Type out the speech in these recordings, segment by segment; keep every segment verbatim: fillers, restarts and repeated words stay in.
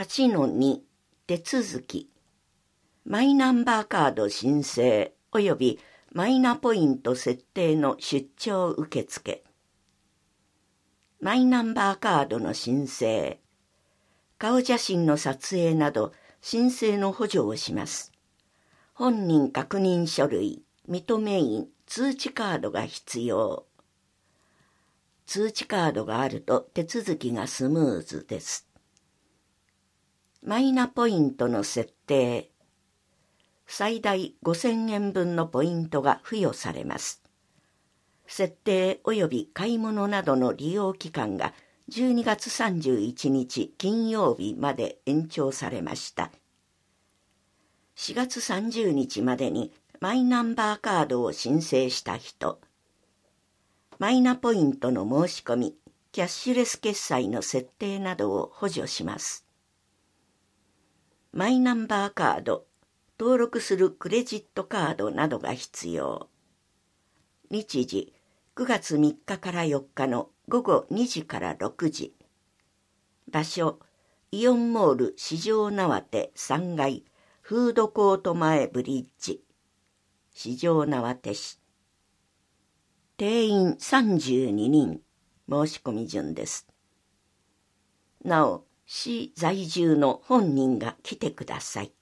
はちのに 手続き。マイナンバーカード申請及びマイナポイント設定の出張受付。マイナンバーカードの申請、顔写真の撮影など申請の補助をします。本人確認書類、認め印、通知カードが必要。通知カードがあると手続きがスムーズです。マイナポイントの設定、最大ごせんえんぶんのポイントが付与されます。設定及び買い物などの利用期間がじゅうにがつさんじゅういちにち金曜日まで延長されました。しがつさんじゅうにちまでにマイナンバーカードを申請した人、マイナポイントの申し込み、キャッシュレス決済の設定などを補助します。マイナンバーカード、登録するクレジットカードなどが必要。日時、くがつみっかからよっかのごごにじからろくじ。場所、イオンモール四条畷さんがい、フードコート前ブリッジ、四条畷市。定員さんじゅうににん、申し込み順です。なお、市在住の本人が来てください。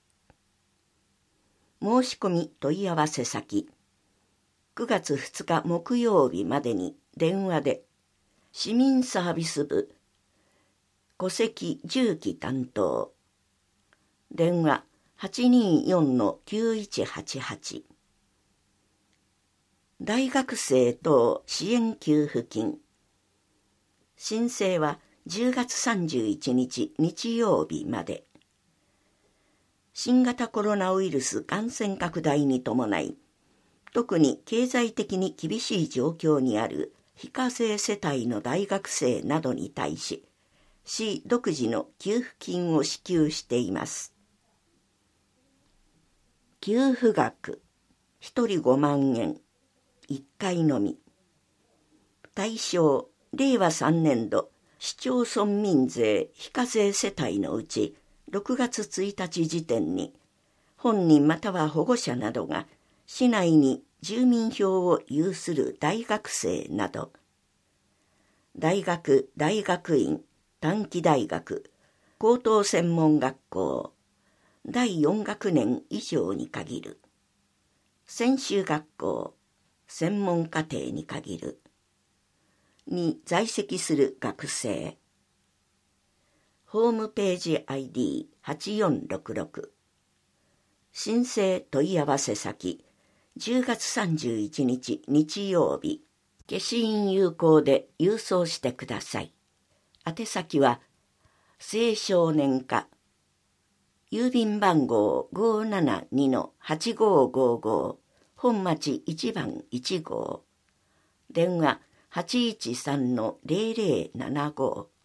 申し込み問い合わせ先、くがつふつか木曜日までに電話で、市民サービス部、戸籍住基担当、電話 はちにーよんのきゅういちはちはち。大学生等支援給付金。申請はじゅうがつさんじゅういちにち日曜日まで。新型コロナウイルス感染拡大に伴い、特に経済的に厳しい状況にある非課税世帯の大学生などに対し、市独自の給付金を支給しています。給付額、ひとりごまんえん、いっかいのみ。対象、れいわさんねんど、市町村民税非課税世帯のうち、ろくがつついたち時点に、本人または保護者などが、市内に住民票を有する大学生など、大学、大学院、短期大学、高等専門学校、だいよんがくねん以上に限る、専修学校、専門課程に限る、に在籍する学生。ホームページ アイディーはちよんろくろく。申請問い合わせ先、じゅうがつさんじゅういちにち日曜日、消印有効で郵送してください。宛先は、青少年課、郵便番号 ごーななにのはちごーごーごー、本町いちばんいちごう。電話 はちいちさんのぜろぜろななご。